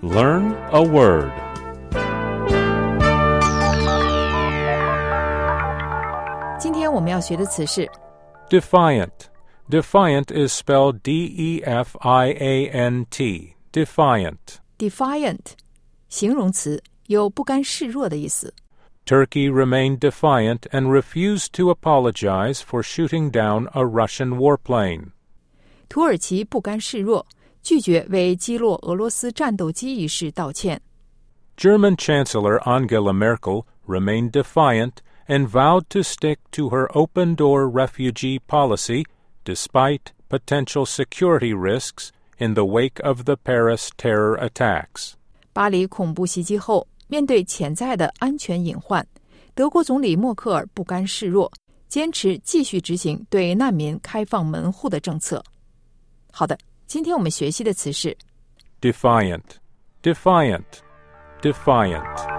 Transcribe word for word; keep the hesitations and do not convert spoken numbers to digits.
Learn a word. 今天我们要学的词是 Defiant. Defiant is spelled D E F I A N T. Defiant. defiant 形容词，有不甘示弱的意思。 Turkey remained defiant and refused to apologize for shooting down a Russian warplane. 土耳其不甘示弱，拒绝为击落俄罗斯战斗机一事道歉。 German Chancellor Angela Merkel remained defiant and vowed to stick to her open-door refugee policy despite potential security risks in the wake of the Paris terror attacks. 巴黎恐怖袭击后，面对潜在的安全隐患，德国总理默克尔不甘示弱，坚持继续执行对难民开放门户的政策。好的，今天我们学习的词是 Defiant. Defiant. Defiant.